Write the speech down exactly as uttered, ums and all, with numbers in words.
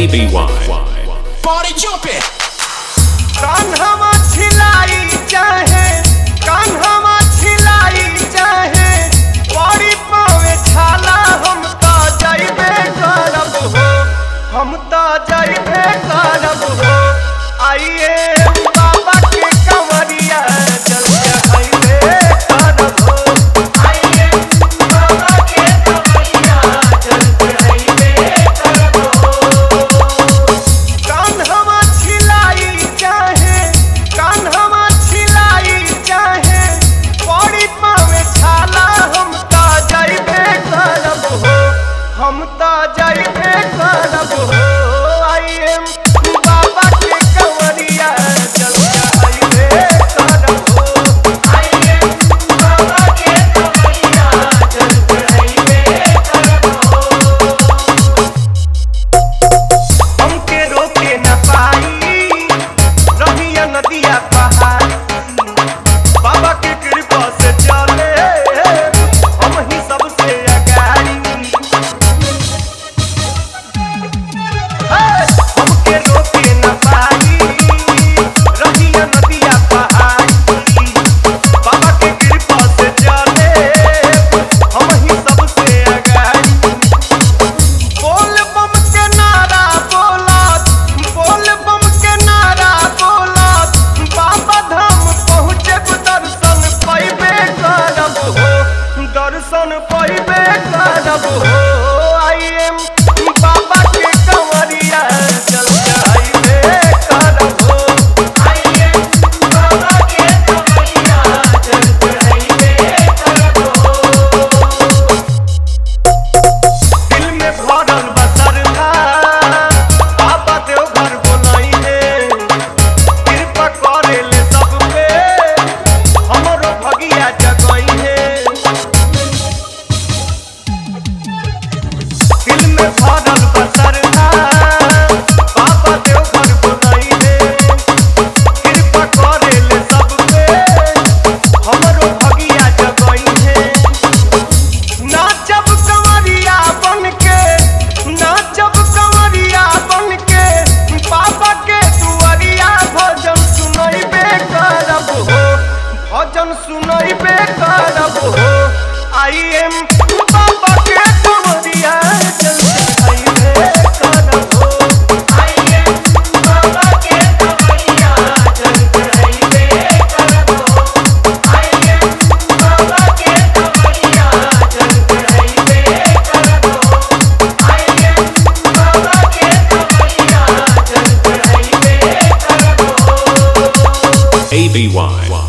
A B Y. Party jumping. Kanha छिलाई चाहे कान्हा छिलाई चाहे बड़ी पावे छाला हम तो जाइबे करब हो हम तो जाइबे करब हो आइए बाबा के कंवरिया चल जाइबे करब हो आइए बाबा के कंवरिया चल जाइबे करब हो कान्हा छिलाई चाहे कान्हा छिलाई चाहे बड़ी पावे छाला हम तो जाइबे करब हो हम तो जाइबे करब हो आइए बाबा के कंवरिया चल जाइबे करब हो आइए बाबा के कंवरिया चल जाइबे करब हो हमके रोके न पाई रहिया नदिया पहाड़ बाबा के कृपा से चले हम ही सबसे अगाड़ी हमके रोके न पाई रहिया नदिया पहाड़ बाबा के कृपा से चले हम ही सबसे अगाड़ी बोल बम के नारा बोलत बोल बम के नारा बोलत बाबा धाम पहुँचे दर्शन पाइबे करब हो दर्शन पाइबे करब हो आइए बाबा के कंवरिया चल जाइबे करब हो आइए बाबा के कंवरिया चल जाइबे करब हो दिल में भरल बसरना बाबा देवघर बोलाई है कृपा करे ले सब पे हमरो भगिया जगई है दिल में भरल बसरना बाबा देवघर बोलाई है कृपा करे ले सब पे हमरो भगिया जगई है नाचब कंवरिया बनके नाचब कंवरिया बनके बाबा के दुआरिया भजन सुनैबे करब हो भजन सुनैबे करब हो आइए बाबा के कंवरिया चल जाइबे करब हो आइए बाबा के कंवरिया चल जाइबे करब हो आइए बाबा के कंवरिया चल जाइबे करब हो आइए बाबा के कंवरिया चल जाइबे करब हो A B Y.